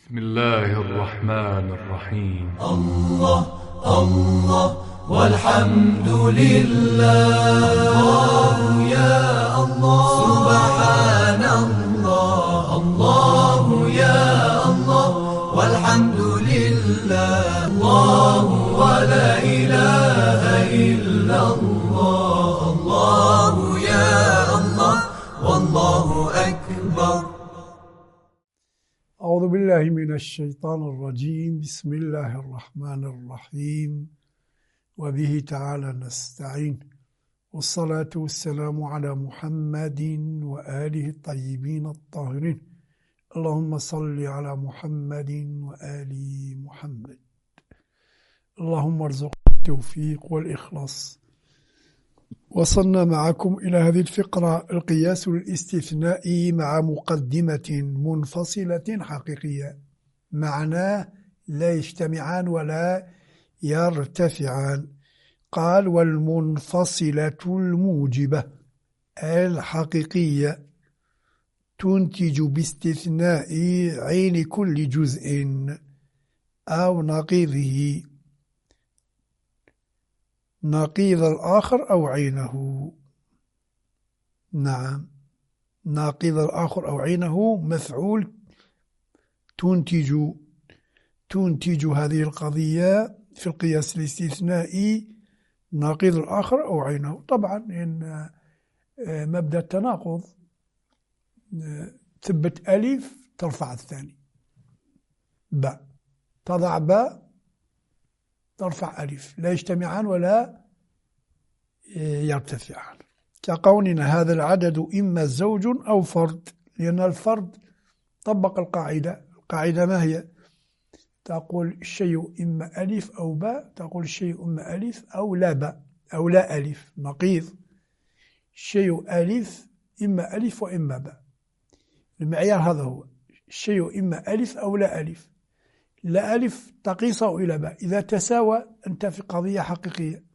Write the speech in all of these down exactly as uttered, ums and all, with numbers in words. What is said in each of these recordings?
بسم الله الرحمن الرحيم. الله الله والحمد لله. الله يا الله سبحان الله. الله يا الله والحمد لله. الله ولا إله إلا الله. الله يا الله والله أكبر. أعوذ بالله من الشيطان الرجيم. بسم الله الرحمن الرحيم، وبه تعالى نستعين، والصلاة والسلام على محمد وآله الطيبين الطاهرين. اللهم صل على محمد وآل محمد. اللهم ارزقنا التوفيق والإخلاص. وصلنا معكم إلى هذه الفقرة القياس الاستثنائي مع مقدمة منفصلة حقيقية، معناه لا يجتمعان ولا يرتفعان. قال: والمنفصلة الموجبة الحقيقية تنتج باستثناء عين كل جزء أو نقيضه نقيض الآخر أو عينه. نعم، نقيض الآخر أو عينه مفعول تنتج تنتج هذه القضية في القياس الاستثنائي نقيض الآخر أو عينه. طبعا إن مبدأ التناقض تثبت ألف ترفع الثاني، باء تضع باء ترفع ألف، لا يجتمعان ولا يرتفعان. كقولنا هذا العدد إما زوج أو فرد، لأن الفرد طبق القاعدة. القاعدة ما هي؟ تقول الشيء إما ألف أو باء، تقول الشيء إما ألف أو لا باء أو لا ألف. نقيض الشيء ألف إما ألف وإما باء. المعيار هذا هو الشيء إما ألف أو لا ألف. لا ألف تقيسه إلى باء، إذا تساوى أنت في قضية حقيقية،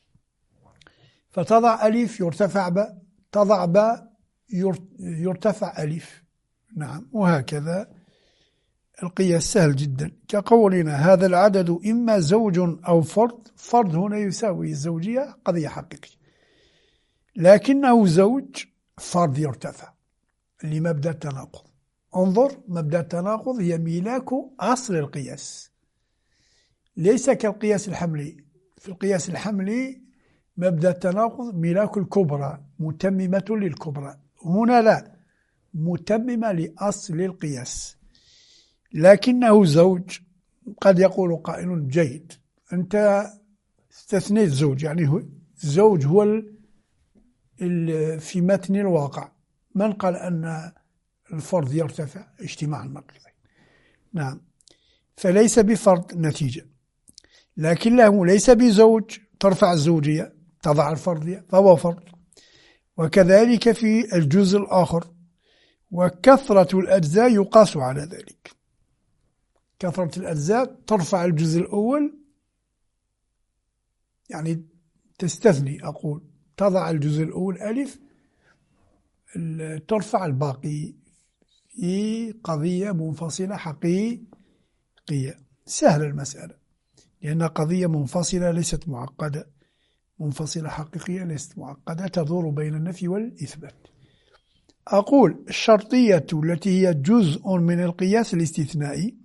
فتضع ألف يرتفع باء، تضع باء يرتفع ألف. نعم، وهكذا القياس سهل جدا. كقولنا هذا العدد إما زوج أو فرد. فرد هنا يساوي الزوجية، قضية حقيقية، لكنه زوج فرد يرتفع لمبدأ التناقض. انظر، مبدأ التناقض هي ميلاك أصل القياس، ليس كالقياس الحملي. في القياس الحملي مبدأ التناقض ميلاك الكبرى، متممة للكبرى. هنا لا، متممة لأصل القياس، لكنه زوج. قد يقول قائل: جيد، أنت استثنيت زوج، يعني زوج هو في متن الواقع. من قال أن الفرد يرتفع؟ اجتماع النقيضين. نعم، فليس بفرد نتيجة، لكنه ليس بزوج ترفع الزوجية تضع الفردية، فهو فرد. وكذلك في الجزء الآخر. وكثرة الأجزاء يقاس على ذلك. كثرة الأجزاء ترفع الجزء الأول، يعني تستثني، أقول تضع الجزء الأول ألف، ترفع الباقي في قضية منفصلة حقيقية. سهل المسألة، لأن قضية منفصلة ليست معقدة، منفصلة حقيقية ليست معقدة، تدور بين النفي والإثبات. أقول الشرطية التي هي جزء من القياس الاستثنائي.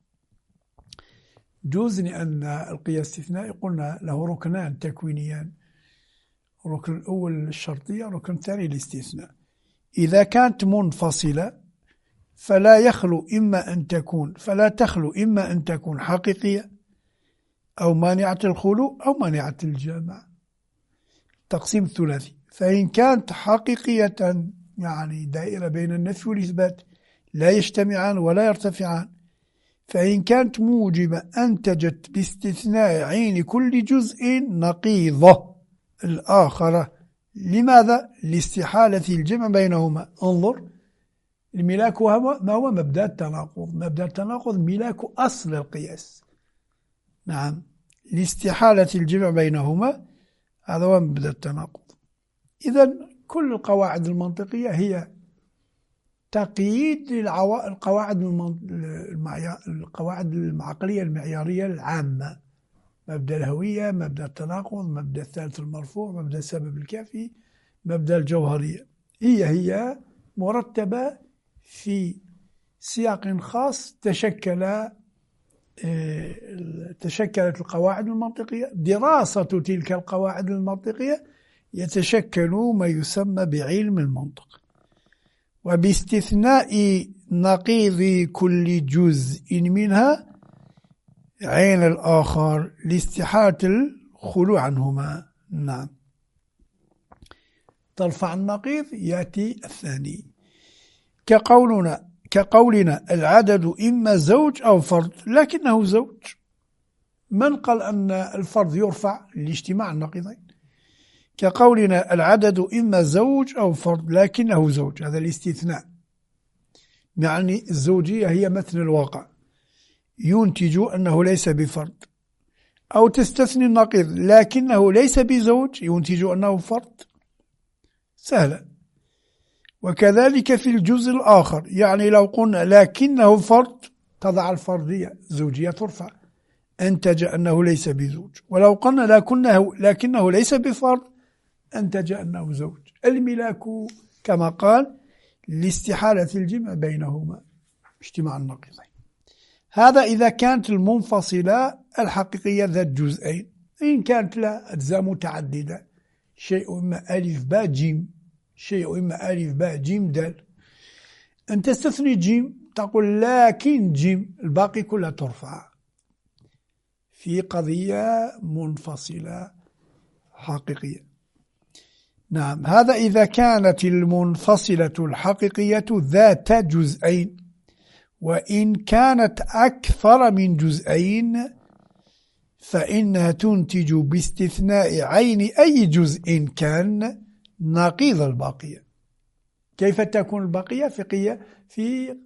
جزء لأن القياس الاستثنائي قلنا له ركنان تكوينيان: الركن الأول الشرطية، الركن الثاني الاستثناء. إذا كانت منفصلة فلا يخلو إما أن تكون فلا تخلو إما أن تكون حقيقية أو مانعة الخلو أو مانعة الجمع. تقسيم الثلاثي. فإن كانت حقيقية يعني دائرة بين النفي والإثبات، لا يجتمعان ولا يرتفعان. فإن كانت موجبة أنتجت باستثناء عين كل جزء نقيضة الآخرة. لماذا؟ لاستحالة الجمع بينهما. انظر، الملاك هو ما هو مبدأ التناقض. مبدأ التناقض ملاك أصل القياس. نعم، لاستحالة الجمع بينهما، هذا هو مبدأ التناقض. إذن كل القواعد المنطقية هي تقييد القواعد القواعد العقلية المعيارية العامة، مبدأ الهوية، مبدأ التناقض، مبدأ الثالث المرفوع، مبدأ السبب الكافي، مبدأ الجوهرية، هي هي مرتبة في سياق خاص. تشكل تشكلت القواعد المنطقية، دراسة تلك القواعد المنطقية يتشكل ما يسمى بعلم المنطق. وباستثناء نقيض كل جزء منها عين الآخر لاستحالة الخلو عنهما. نعم. ترفع النقيض يأتي الثاني، كقولنا كقولنا العدد إما زوج أو فرد لكنه زوج. من قال أن الفرد يرفع لاجتماع النقيضين؟ كقولنا العدد إما زوج أو فرد لكنه زوج، هذا الاستثناء، يعني الزوجية هي مثل الواقع، ينتج أنه ليس بفرد. أو تستثني النقيض لكنه ليس بزوج، ينتج أنه فرد، سهلة. وكذلك في الجزء الآخر، يعني لو قلنا لكنه فرد تضع الفردية، الزوجية ترفع، أنتج أنه ليس بزوج. ولو قلنا لكنه, لكنه ليس بفرد أنتج أنه زوج. الملاك كما قال لاستحالة الجمع بينهما، اجتماع النقيضين. هذا إذا كانت المنفصلة الحقيقية ذات جزئين. إن كانت لها أجزاء متعددة، شيء إما ألف باء جيم، شيء إما ألف باء جيم دال، أن تستثني جيم تقول لكن جيم، الباقي كلها ترفع في قضية منفصلة حقيقية. نعم. هذا إذا كانت المنفصلة الحقيقية ذات جزئين. وإن كانت أكثر من جزئين فإنها تنتج باستثناء عين أي جزء كان نقيض الباقية. كيف تكون الباقية؟ في في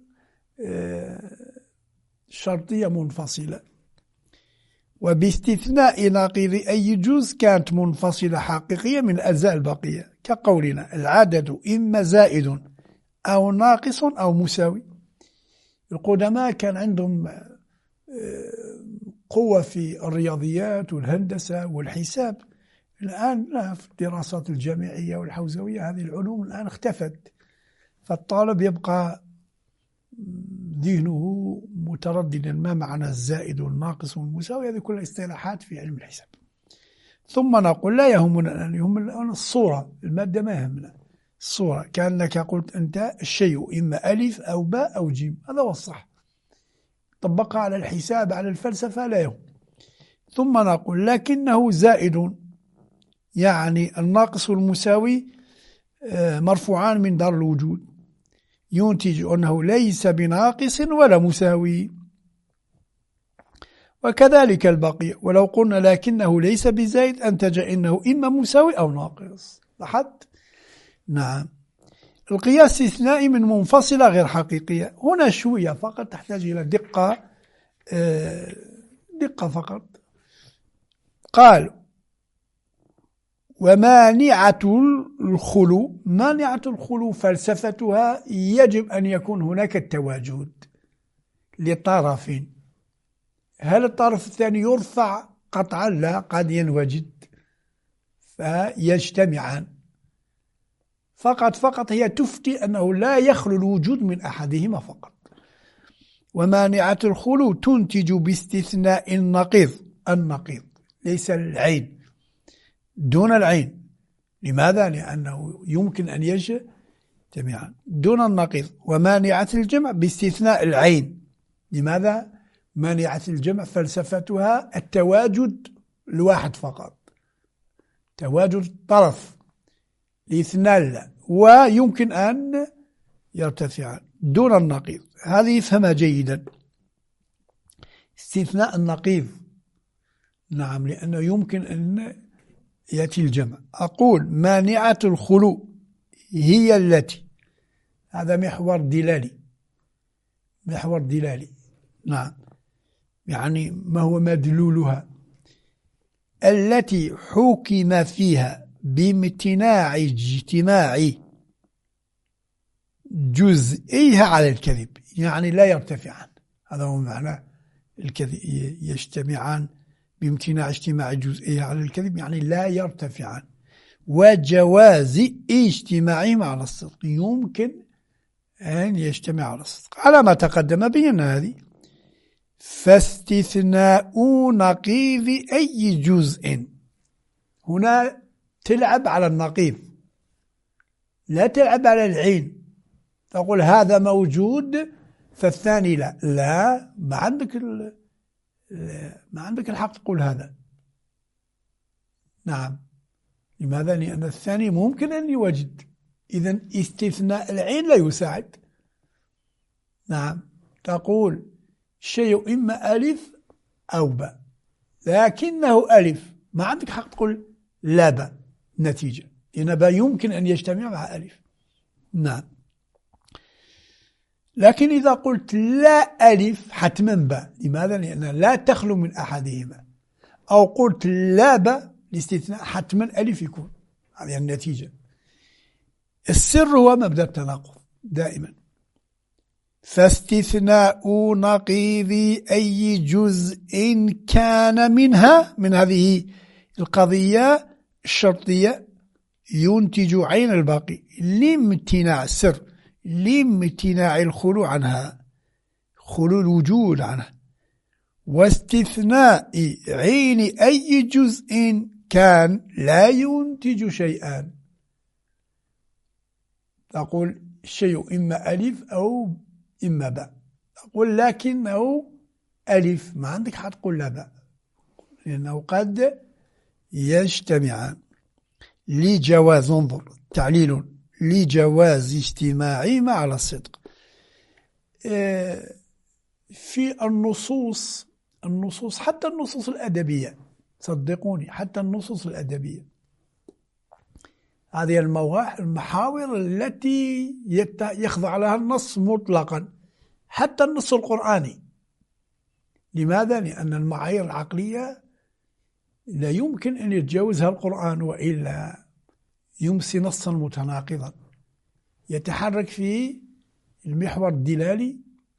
شرطية منفصلة. وباستثناء نقيض أي جزء كانت منفصلة حقيقية من الأجزاء الباقية، كقولنا العدد إما زائد أو ناقص أو مساوي. القدماء كان عندهم قوة في الرياضيات والهندسة والحساب. الآن لا، في الدراسات الجامعية والحوزوية هذه العلوم الآن اختفت، فالطالب يبقى ذهنه مترددا ما معنى الزائد والناقص والمساوي، هذه كلها اصطلاحات في علم الحساب. ثم نقول لا يهمنا الآن، يهمنا الصورة، المادة ما يهمنا الصورة. كأنك قلت أنت الشيء إما ألف أو باء أو جيم، هذا هو الصح. طبقها على الحساب على الفلسفة لا يهم. ثم نقول لكنه زائد، يعني الناقص والمساوي مرفوعان من دار الوجود، ينتج أنه ليس بناقص ولا مساوي. وكذلك البقية. ولو قلنا لكنه ليس بزائد أنتج إنه إما مساوي أو ناقص. لاحظت؟ نعم. القياس استثنائي من منفصلة غير حقيقية. هنا شوية فقط تحتاج إلى دقة دقة فقط. قال ومانعة الخلو. مانعة الخلو فلسفتها يجب أن يكون هناك التواجد لطرف. هل الطرف الثاني يرفع قطعا؟ لا، قد ينوجد فيجتمعان. فقط فقط هي تفتي أنه لا يخلو الوجود من أحدهما فقط. ومانعة الخلو تنتج باستثناء النقيض. النقيض ليس العين، دون العين. لماذا؟ لأنه يمكن أن يجتمعان دون النقيض. ومانعة الجمع باستثناء العين. لماذا؟ مانعة الجمع فلسفتها التواجد الواحد فقط، تواجد طرف، الاثنان لا، ويمكن أن يرتفعان دون النقيض. هذه افهمها جيدا. استثناء النقيض، نعم، لأنه يمكن أن يأتي الجمع. أقول مانعة الخلو هي التي، هذا محور دلالي، محور دلالي، نعم، يعني ما هو مدلولها، التي حكم فيها بامتناع اجتماع جزئيها على الكذب، يعني لا يرتفعان. هذا هو معنى الكذب، يجتمعان بامتناع اجتماع جزئيها على الكذب، يعني لا يرتفعان. وجواز اجتماعهما على الصدق، يمكن أن يجتمع على الصدق على ما تقدم بينا هذه. فاستثناء نقيض أي جزء، هنا تلعب على النقيض، لا تلعب على العين. تقول هذا موجود فالثاني لا، لا، ما عندك ما عندك الحق تقول هذا. نعم. لماذا؟ لأن الثاني ممكن أن يوجد، إذن استثناء العين لا يساعد. نعم. تقول شيء إما ألف أو باء، لكنه ألف، ما عندك حق تقول لا باء نتيجة، لأن باء يمكن أن يجتمع مع ألف. نعم. لكن إذا قلت لا ألف حتما باء، لماذا؟ لأن لا تخلو من أحدهما. أو قلت لا باء الاستثناء حتما ألف يكون، هذه النتيجة. السر هو مبدأ التناقض دائما. فاستثناء نقيض أي جزء كان منها، من هذه القضية الشرطية، ينتج عين الباقي لامتناع السر، لامتناع الخلو عنها، خلو الوجود عنها. واستثناء عين أي جزء كان لا ينتج شيئا. تقول الشيء إما ألف أو إما باء، تقول لكنه ألف، ما عندك حق تقول لا باء، لأنه قد يجتمعان. لجواز، انظر تعليل، لجواز اجتماعهما على الصدق. في النصوص، النصوص حتى النصوص الأدبية، صدقوني حتى النصوص الأدبية، هذه المحاور التي يخضع لها النص مطلقا، حتى النص القرآني. لماذا؟ لأن المعايير العقلية لا يمكن أن يتجاوزها القرآن، وإلا يمسي نصا متناقضا يتحرك في المحور الدلالي.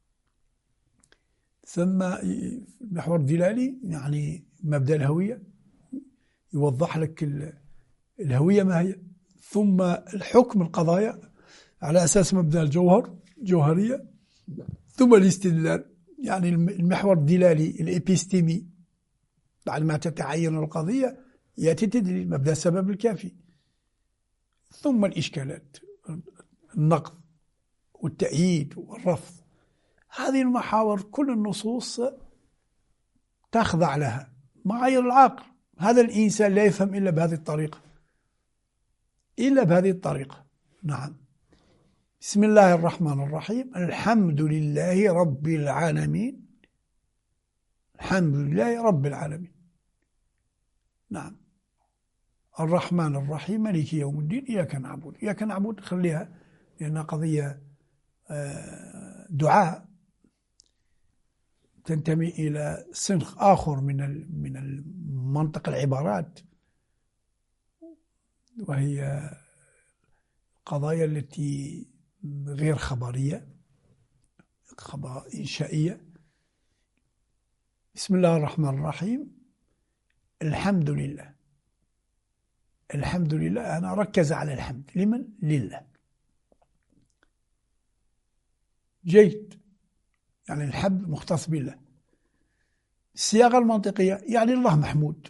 ثم المحور الدلالي يعني مبدأ الهوية، يوضح لك الهوية ما هي، ثم الحكم القضايا على أساس مبدأ الجوهر جوهرية، ثم الاستدلال يعني المحور الدلالي الإبيستيمي، بعد ما تتعين القضية يأتي تدليل مبدأ السبب الكافي، ثم الإشكالات، النقد والتأييد والرفض. هذه المحاور كل النصوص تخضع لها معايير العقل. هذا الإنسان لا يفهم إلا بهذه الطريقة، إلا بهذه الطريقة. نعم. بسم الله الرحمن الرحيم، الحمد لله رب العالمين، الحمد لله رب العالمين. نعم. الرحمن الرحيم مالك يوم الدين، إياك نعبد، إياك نعبد خليها لأنها قضية دعاء تنتمي إلى صنف آخر من من المنطق العبارات، وهي القضايا التي غير خبرية، خبر إنشائية. بسم الله الرحمن الرحيم، الحمد لله. الحمد لله، أنا ركز على الحمد، لمن؟ لله. جيد، يعني الحمد مختص بالله. الصياغة المنطقية يعني الله محمود،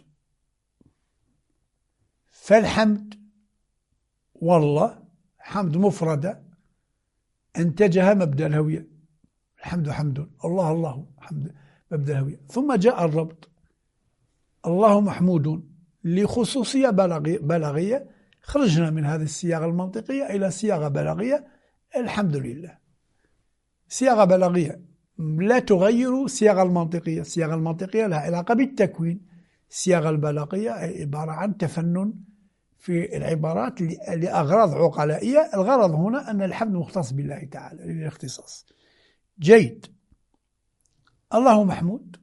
فالحمد والله حمد مفردة انتجها مبدأ الهوية، الحمد حمد، الله الله حمد، مبدأ الهوية. ثم جاء الربط، الله محمود لخصوصية بلاغية، خرجنا من هذه الصياغة المنطقية إلى صياغة بلاغية، الحمد لله. صياغة بلاغية لا تغير الصياغة المنطقية، الصياغة المنطقية لها علاقة بالتكوين، الصياغة البلاغية عبارة عن تفنن في العبارات لأغراض عقلائية. الغرض هنا أن الحمد مختص بالله تعالى للاختصاص. جيد. الله محمود،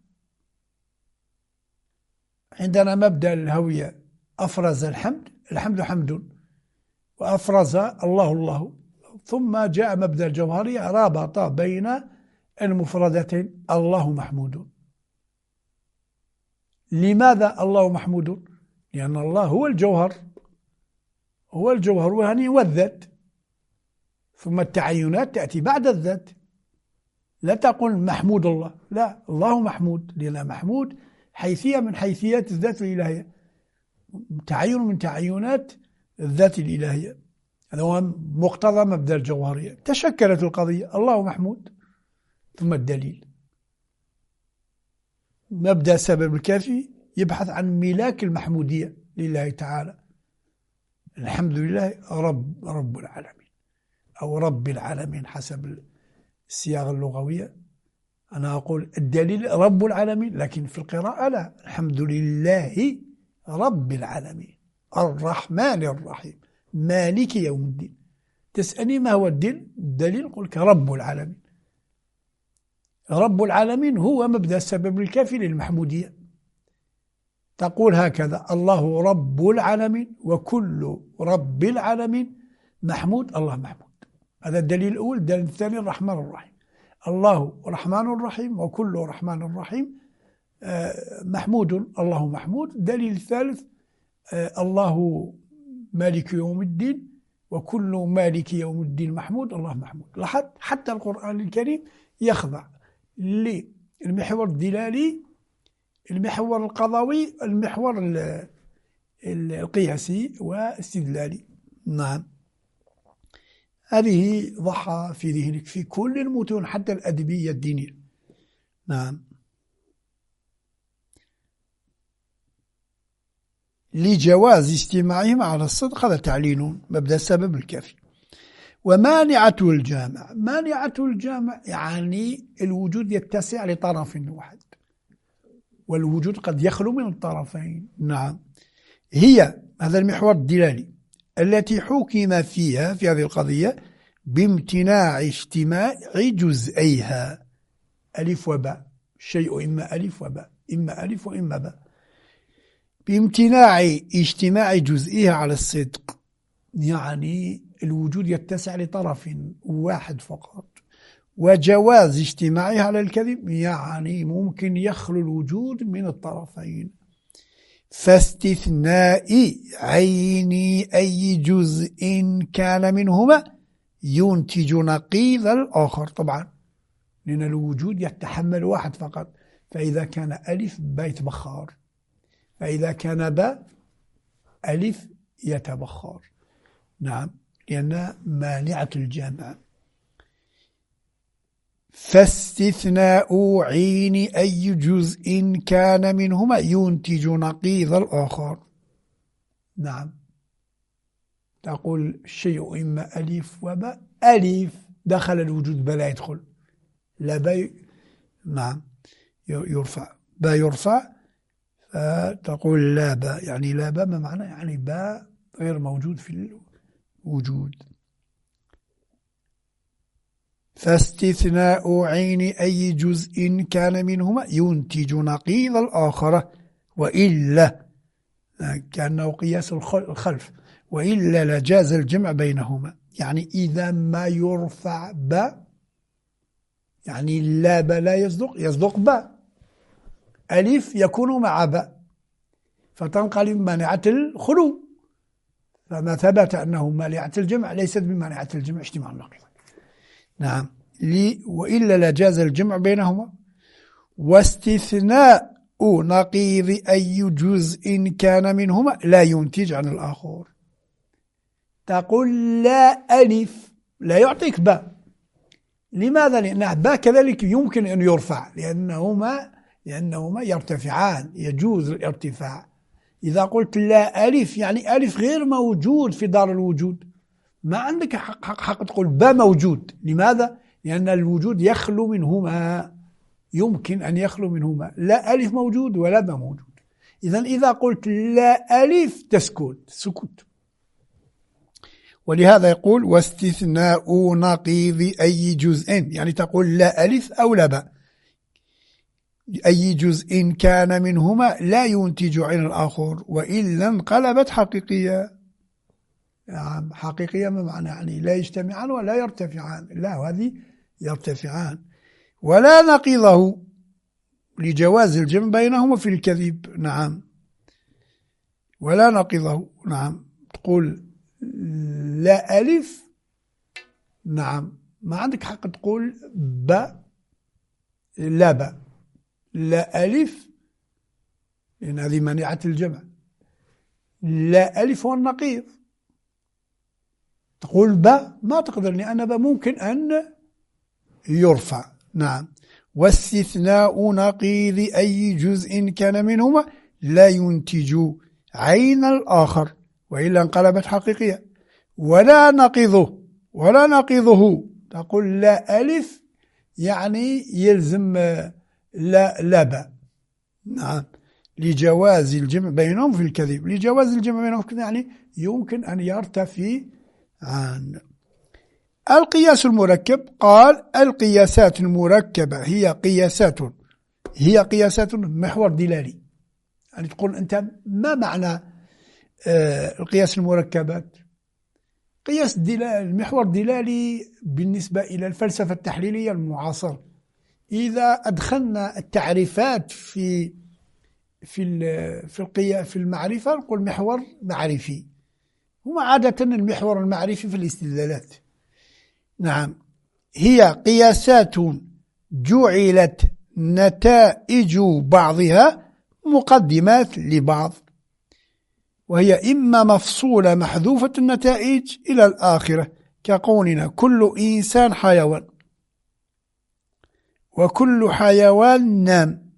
عندنا مبدأ الهوية أفرز الحمد، الحمد حمد، وأفرز الله الله، ثم جاء مبدأ الجوهرية رابط بين المفردتين. الله محمود. لماذا الله محمود؟ لأن الله هو الجوهر، هو الجوهر وهني والذات، ثم التعينات تأتي بعد الذات. لا تقول محمود الله، لا، الله محمود، لأن محمود حيثية من حيثيات الذات الإلهية، تعين من تعينات الذات الإلهية. هذا هو مقتضى مبدأ الجوهرية. تشكلت القضية، الله محمود، ثم الدليل. مبدأ السبب الكافي يبحث عن ملاك المحمودية لله تعالى. الحمد لله رب رب العالمين أو رب العالمين حسب الصياغة اللغوية. أنا أقول الدليل رب العالمين، لكن في القراءة لا، الحمد لله رب العالمين الرحمن الرحيم مالك يوم الدين. تسألني ما هو الدين؟ الدليل قل لك رب العالمين. رب العالمين هو مبدأ السبب الكافي للمحمودية. تقول هكذا: الله رب العالمين وكل رب العالمين محمود، الله محمود. هذا الدليل الأول. الدليل الثاني الرحمن الرحيم، الله رحمن الرحيم وكل رحمن الرحيم محمود، الله محمود. الدليل الثالث الله مالك يوم الدين وكل مالك يوم الدين محمود، الله محمود. لاحظت حتى القرآن الكريم يخضع للمحور الدلالي، المحور القضاوي، المحور القياسي والاستدلالي. نعم، هذه ضحى في ذهنك في كل المتون حتى الأدبية الدينية. نعم. لجواز اجتماعهم على الصدق، هذا تعليل مبدأ السبب الكافي. ومانعة الجامع، مانعة الجامع يعني الوجود يتسع لطرف واحد، والوجود قد يخلو من الطرفين. نعم، هي هذا المحور الدلالي التي حكم فيها في هذه القضية بامتناع اجتماع جزئيها، ألف وباء، الشيء إما ألف وباء، إما ألف وإما باء، بامتناع اجتماع جزئيها على الصدق، يعني الوجود يتسع لطرف واحد فقط. وجواز اجتماعها على الكذب، يعني ممكن يخلو الوجود من الطرفين. فاستثناء عين أي جزء كان منهما ينتج نقيض الآخر، طبعا لأن الوجود يتحمل واحد فقط. فإذا كان ألف باء يتبخر، فإذا كان باء ألف يتبخر. نعم، لأن مانعة الجامع. فاستثناء عين أي جزء كان منهما ينتج نقيض الآخر. نعم، تقول الشيء إما ألف وباء، ألف دخل الوجود باء لا يدخل، لا باء، نعم يرفع، باء يرفع، فتقول لا باء، يعني لا باء ما معنى؟ يعني باء غير موجود في الوجود. فاستثناء عين أي جزء كان منهما ينتج نقيض الآخر، وإلا كأنه قياس الخلف، وإلا لجاز الجمع بينهما. يعني إذا ما يرفع باء، يعني لا باء لا يصدق، يصدق باء، ألف يكون مع باء، فتنقلب مانعة الخلو. فما ثبت أنه مانعة الجمع ليست بمانعة الجمع اجتماع النقيض. نعم، لي وإلا لجاز الجمع بينهما. واستثناء نقيض أي جزء كان منهما لا ينتج عن الآخر. تقول لا ألف لا يعطيك باء، لماذا؟ لأن باء كذلك يمكن أن يرفع، لأنهما لأنهما يرتفعان، يجوز الارتفاع. إذا قلت لا ألف يعني ألف غير موجود في دار الوجود، ما عندك حق, حق, حق تقول باء موجود. لماذا؟ لأن الوجود يخلو منهما، يمكن أن يخلو منهما، لا ألف موجود ولا باء موجود. إذن إذا قلت لا ألف تسكت، سكوت. ولهذا يقول واستثناء نقيض أي جزء، يعني تقول لا ألف أو لا باء، أي جزء كان منهما لا ينتج عن الآخر، وإلا انقلبت حقيقية. حقيقية ما معنى يعني لا يجتمعان ولا يرتفعان، لا هذه يرتفعان. ولا نقيضه لجواز الجمع بينهما في الكذب. نعم ولا نقيضه. نعم تقول لا ألف، نعم ما عندك حق تقول با لا با، لا ألف لأن هذه منيعة الجمع. لا ألف هو النقيض، تقول با ما تقدر لأن با ممكن أن يرفع. نعم واستثناء نقيض أي جزء كان منهما لا ينتج عين الآخر وإلا انقلبت حقيقية. ولا نقيضه ولا نقيضه تقول لا ألف يعني يلزم لا لا با. نعم لجواز الجمع بينهم في الكذب. لجواز الجمع بينهم في الكذب يعني يمكن أن يرتفي عن. القياس المركب قال القياسات المركبة هي قياسات هي قياسات محور دلالي. يعني تقول أنت ما معنى آه القياس المركبات؟ قياس دلالي المحور الدلالي بالنسبة إلى الفلسفة التحليلية المعاصرة، إذا أدخلنا التعريفات في في في القياس في المعرفة نقول محور معرفي، هما عادة المحور المعرفي في الاستدلالات. نعم هي قياسات جعلت نتائج بعضها مقدمات لبعض، وهي إما مفصولة محذوفة النتائج إلى الآخرة كقولنا كل إنسان حيوان وكل حيوان نام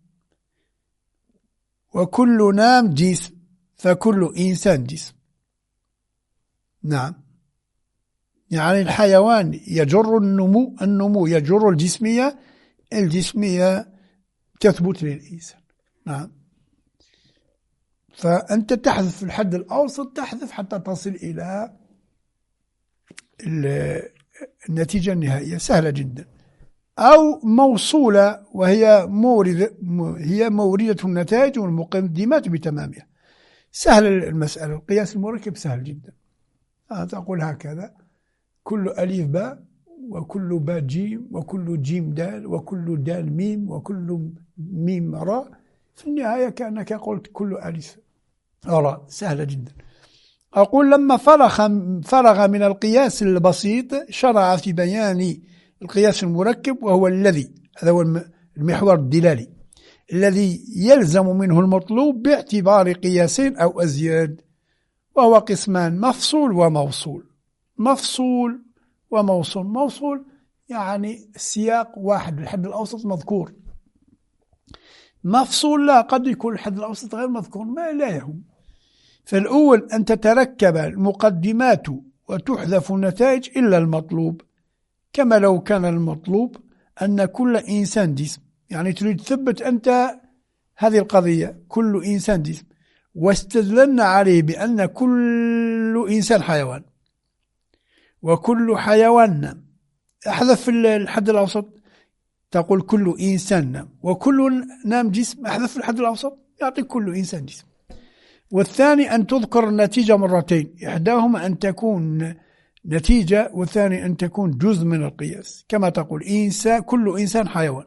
وكل نام جسم فكل إنسان جسم. نعم يعني الحيوان يجر النمو النمو يجر الجسمية الجسمية تثبت للإنسان. نعم فأنت تحذف في الحد الأوسط تحذف حتى تصل إلى النتيجة النهائية سهلة جدا. أو موصولة وهي موردة هي موردة النتائج والمقدمات بتمامها. سهل المسألة. القياس المركب سهل جدا. تقول هكذا كل ألف باء وكل باء جيم وكل جيم دال وكل دال ميم وكل ميم راء، في النهاية كأنك قلت كل ألف راء. سهلة جدا. أقول لما فرغ فرغ من القياس البسيط شرع في بيان القياس المركب، وهو الذي هذا هو المحور الدلالي الذي يلزم منه المطلوب باعتبار قياسين أو أزياد، وهو قسمان مفصول وموصول. مفصول وموصول. موصول يعني سياق واحد الحد الأوسط مذكور. مفصول لا قد يكون الحد الأوسط غير مذكور ما لا يهم. فالأول أن تتركب المقدمات وتحذف النتائج إلا المطلوب، كما لو كان المطلوب أن كل إنسان جسم، يعني تريد تثبت أنت هذه القضية كل إنسان جسم، واستدللنا عليه بأن كل إنسان حيوان وكل حيوان نام. أحذف الحد الأوسط تقول كل إنسان نام وكل نام جسم، أحذف الحد الأوسط يعطيك كل إنسان جسم. والثاني أن تذكر النتيجة مرتين، إحداهما أن تكون نتيجة والثاني أن تكون جزء من القياس، كما تقول إنسان كل إنسان حيوان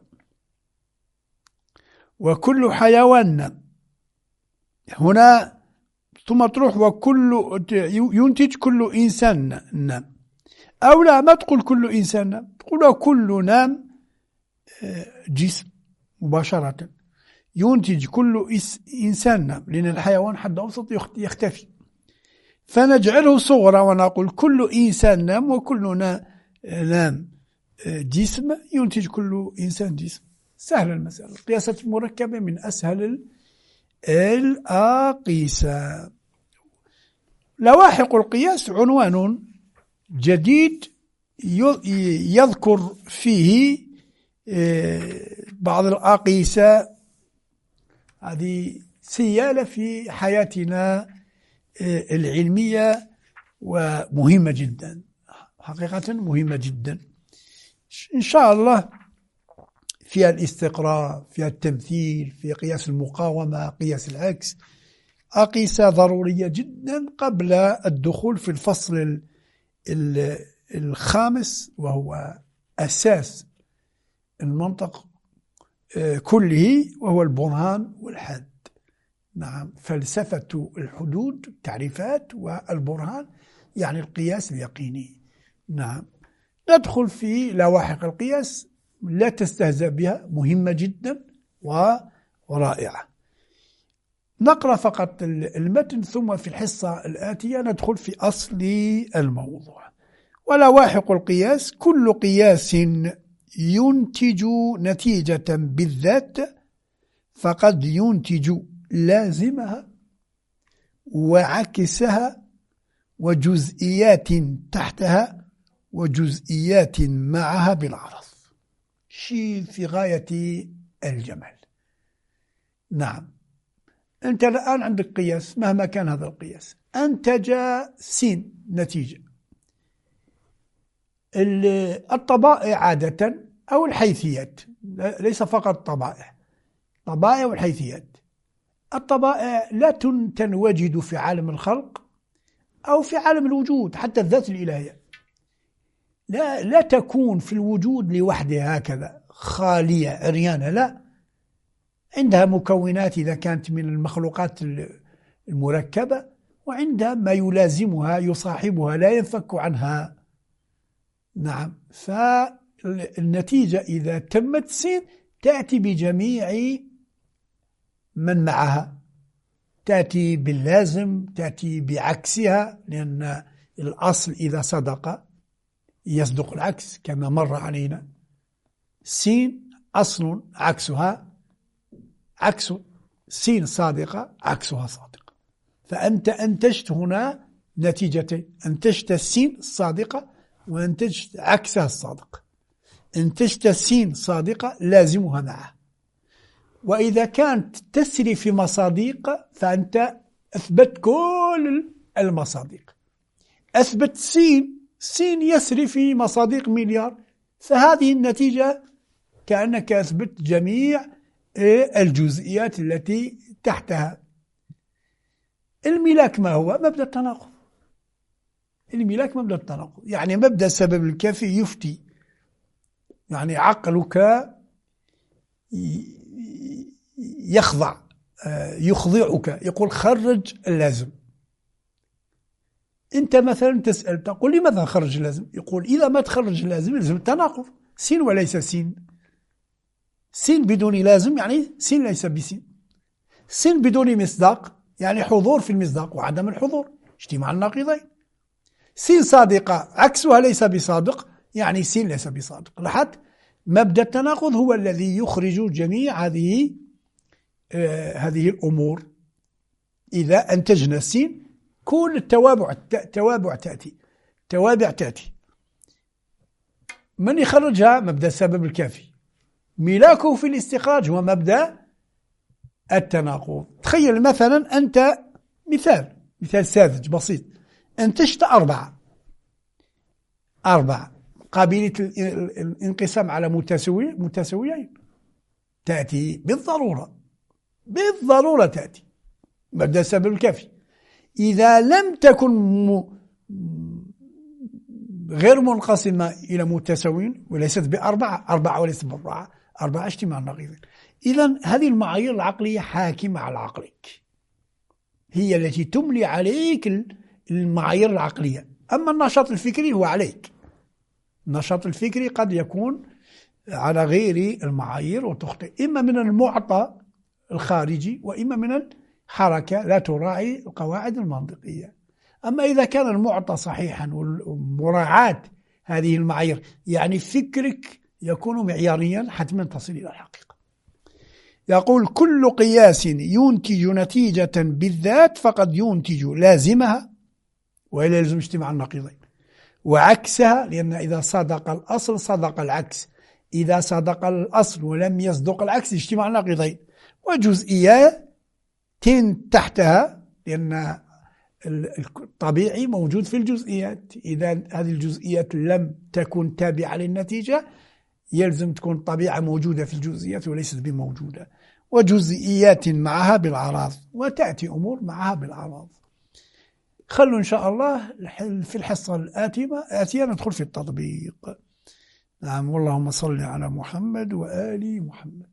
وكل حيوان نام. هنا ثم تروح وكل ينتج كل إنسان نام، أو لا ما تقول كل إنسان نام، تقول كل نام جسم مباشرة ينتج كل إنسان نام، لأن الحيوان حد أوسط يختفي، فنجعله صغرى ونقول كل إنسان نام وكل نام جسم ينتج كل إنسان جسم. سهل المسألة. القياسات المركبة من أسهل الأقيسة. لواحق القياس عنوان جديد يذكر فيه بعض الأقيسة، هذه سيالة في حياتنا العلمية ومهمة جدا، حقيقة مهمة جدا. إن شاء الله فيها الاستقراء، فيها التمثيل، في قياس المقاومة، قياس العكس، أقيسة ضرورية جدا قبل الدخول في الفصل الخامس، وهو أساس المنطق كله، وهو البرهان والحد. نعم، فلسفة الحدود تعريفات، والبرهان يعني القياس اليقيني. نعم، ندخل في لواحق القياس، لا تستهزأ بها، مهمة جدا ورائعة. نقرأ فقط المتن، ثم في الحصة الآتية ندخل في أصل الموضوع. ولواحق القياس: كل قياس ينتج نتيجة بالذات فقد ينتج لازمها وعكسها وجزئيات تحتها وجزئيات معها بالعرض. شيء في غاية الجمال. نعم، أنت الآن عندك قياس، مهما كان هذا القياس، أنتج سين نتيجة. الطبائع عادة أو الحيثيات، ليس فقط طبائع، طبائع والحيثيات. الطبائع لا تنوجد في عالم الخلق أو في عالم الوجود، حتى الذات الإلهية لا, لا تكون في الوجود لوحدها هكذا خالية عريانة، لا، عندها مكونات إذا كانت من المخلوقات المركبة، وعندها ما يلازمها يصاحبها لا ينفك عنها. نعم، فالنتيجة إذا تمت سين تأتي بجميع من معها، تأتي باللازم، تأتي بعكسها، لأن الأصل إذا صدق يصدق العكس كما مر علينا. سين أصل عكسها عكس، سين صادقة عكسها صادقة، فأنت أنتجت هنا نتيجتين: أنتجت السين الصادقة وأنتجت عكسها الصادق. أنتجت السين صادقة لازمها معها، وإذا كانت تسري في مصادق فأنت أثبت كل المصادق. أثبت سين، سين يسري في مصادق مليار، فهذه النتيجة كأنك أثبت جميع الجزئيات التي تحتها. الملاك ما هو؟ مبدأ التناقض. الملاك مبدأ التناقض، يعني مبدأ السبب الكافي يفتي، يعني عقلك يخضع يخضعك، يقول خرج اللازم. أنت مثلا تسأل تقول لماذا خرج اللازم؟ يقول إذا ما تخرج اللازم يلزم التناقض، سين وليس سين. سين بدون لازم يعني سين ليس بسين. سين بدون مصداق يعني حضور في المصداق وعدم الحضور، اجتماع الناقضين. سين صادقة عكسها ليس بصادق يعني سين ليس بصادق. لاحظت مبدأ التناقض هو الذي يخرج جميع هذه آه هذه الأمور. إذا أنتجنا السين كل التوابع التوابع تأتي توابع تأتي. من يخرجها؟ مبدأ السبب الكافي. ملاكه في الاستخراج هو مبدأ التناقض. تخيل مثلا أنت مثال مثال ساذج بسيط، أنتجت أربعة أربعة قابلية الانقسام على متساوي متساويين، تأتي بالضرورة بالضرورة تأتي مبدأ السبب الكافي. إذا لم تكن م... غير منقسمة إلى متساويين وليست بأربعة، أربعة وليست بأربعة، أربعة اجتماع نقيضين. إذن هذه المعايير العقلية حاكمة على عقلك، هي التي تملي عليك المعايير العقلية. أما النشاط الفكري هو عليك. النشاط الفكري قد يكون على غير المعايير وتخطئ، إما من المعطى الخارجي وإما من الحركة لا تراعي القواعد المنطقية. أما إذا كان المعطى صحيحا ومراعاة هذه المعايير يعني فكرك يكون معياريا، حتما تصل إلى الحقيقة. يقول كل قياس ينتج نتيجة بالذات فقد ينتج لازمها وإلا يلزم اجتماع النقيضين وعكسها، لأن إذا صدق الأصل صدق العكس، إذا صدق الأصل ولم يصدق العكس اجتماع النقيضين، وجزئيات تحتها، لأن الطبيعي موجود في الجزئيات. إذا هذه الجزئيات لم تكن تابعة للنتيجة يلزم تكون طبيعة موجودة في الجزئيات وليست بموجودة. وجزئيات معها بالأعراض، وتأتي أمور معها بالأعراض. خلوا إن شاء الله في الحصة الآتية ندخل في التطبيق. نعم، واللهم صل على محمد وآل محمد.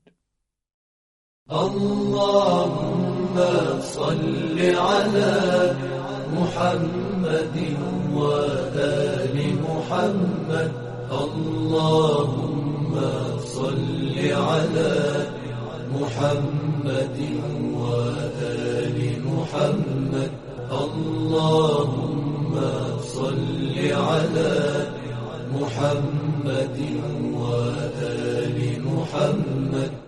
اللهم صل على محمد وآل محمد. اللهم صل على محمد وآل محمد. اللهم صل على محمد وآل محمد.